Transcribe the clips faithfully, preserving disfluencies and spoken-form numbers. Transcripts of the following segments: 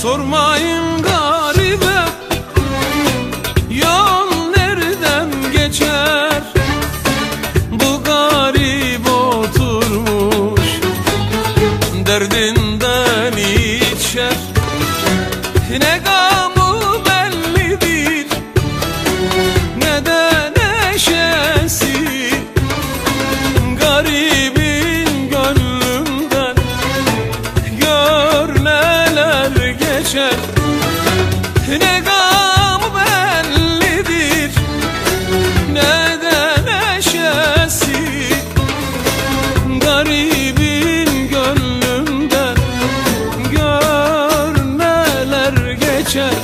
Sormayın garibe, yol nereden geçer? Bu garip oturmuş, derdinden içer. Ne gamı bellidir, ne de neşesi. Garibin gönlümden gör neler geçer. Ne gamı bellidir, ne de neşesi. Garibin gönlümden gör neler geçer.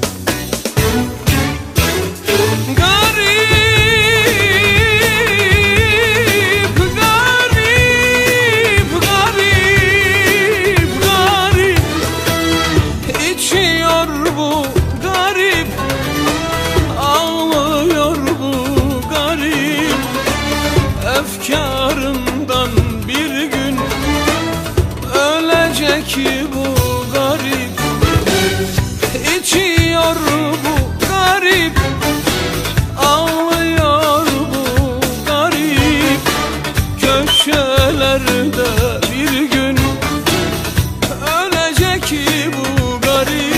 Bu garip ağlıyor, bu garip efkarından bir gün ölecek. Bu garip içiyor, bu garip ağlıyor, bu garip köşelerde bir gün ölecek. Bu garip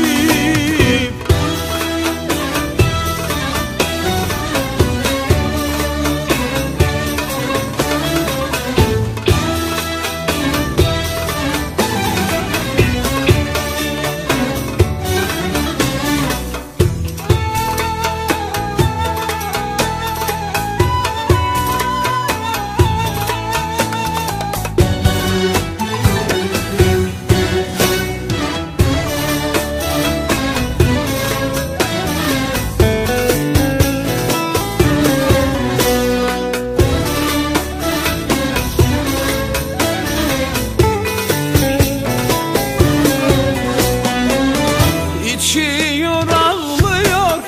İçiyor, ağlıyor,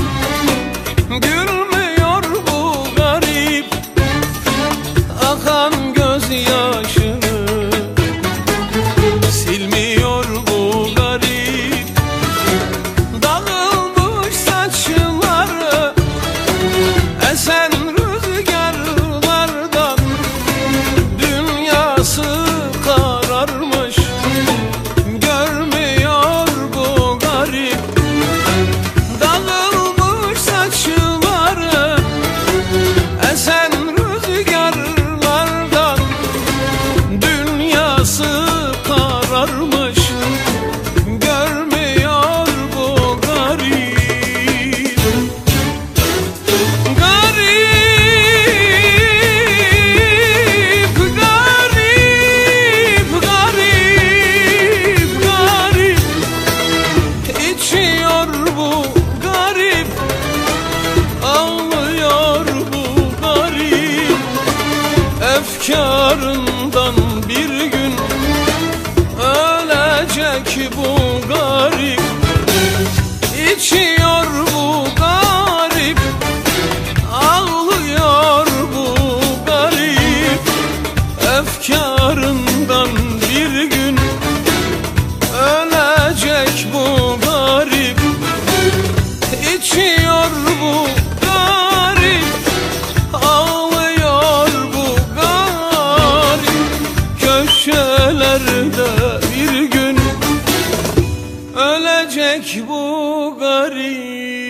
gülmüyor bu garip. Akan gözyaşını silmiyor bu garip. Dağılmış saçları esen rüzgarlardan dünyası kararmış. Görmüyor bu garip. Dağılmış saçları esen rüzgarlardan dünyası kararmış. Görmüyor bu garip. Garip, garip, garip, garip içiyor bu garip ağlıyor, bu garip efkarından bir gün ölecek. Bu garip içiyor, bu garip ağlıyor, bu garip efkarından bir gün ölecek. Bu garip içiyor, bu garip ağlıyor, bu garip köşelerde bir gün ölecek. Bu garip.